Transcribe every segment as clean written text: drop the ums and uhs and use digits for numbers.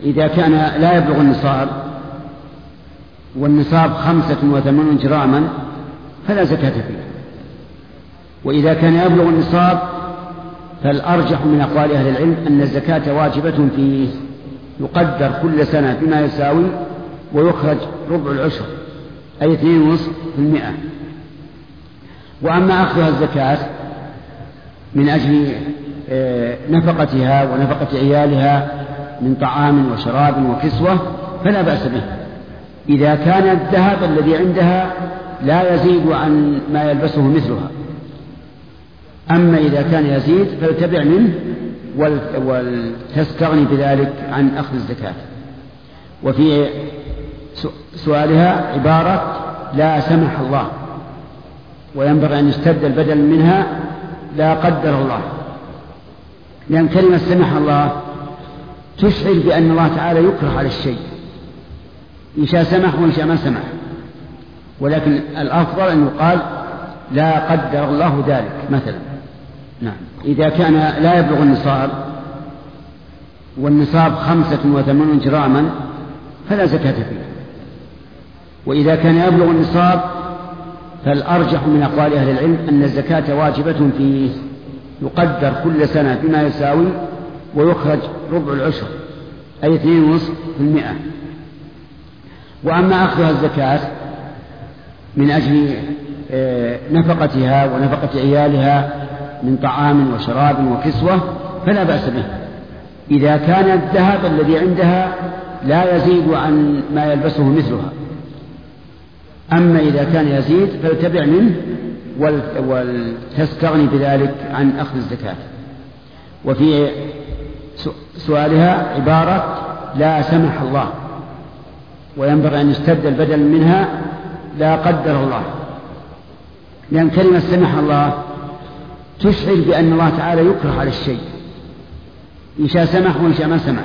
إذا كان لا يبلغ النصاب، والنصاب 85 جراما فلا زكاة فيه. وإذا كان يبلغ النصاب فالأرجح من أقوال أهل العلم أن الزكاة واجبة فيه، يقدر كل سنة بما يساوي ويخرج ربع العشر أي 2.5%. وأما أخذها الزكاة من أجل نفقتها ونفقة عيالها من طعام وشراب وكسوة فلا بأس به، إذا كان الذهب الذي عندها لا يزيد عن ما يلبسه مثلها. أما إذا كان يزيد فلتبع منه ولتستغني بذلك عن أخذ الزكاة. وفي سؤالها عبارة لا سمح الله، وينبغي أن يستبدل بدل منها لا قدر الله، لأن كلمة سمح الله تشعر بأن الله تعالى يكره على الشيء، إن شاء سمح وإن شاء ما سمح، ولكن الأفضل أن يقال لا قدر الله ذلك مثلا. نعم. إذا كان لا يبلغ النصاب، والنصاب 85 جراما فلا زكاة فيه. وإذا كان يبلغ النصاب فالأرجح من أقوال أهل العلم أن الزكاة واجبة فيه، يقدر كل سنة بما يساوي ويخرج ربع العشر أي 2.5%. وأما أخذها الزكاة من أجل نفقتها ونفقة عيالها من طعام وشراب وكسوة فلا بأس به، إذا كان الذهب الذي عندها لا يزيد عن ما يلبسه مثلها. أما إذا كان يزيد فلتبع منه ولتستغني بذلك عن أخذ الزكاة. وفي سؤالها عبارة لا سمح الله، وينبغي أن يستبدل بدل منها لا قدر الله، لأن كلمة سمح الله تشعر بأن الله تعالى يكره على الشيء، إن شاء سمح وإن شاء ما سمح،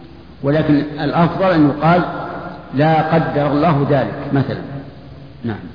ولكن الأفضل أن يقال لا قدر الله ذلك مثلا. نعم.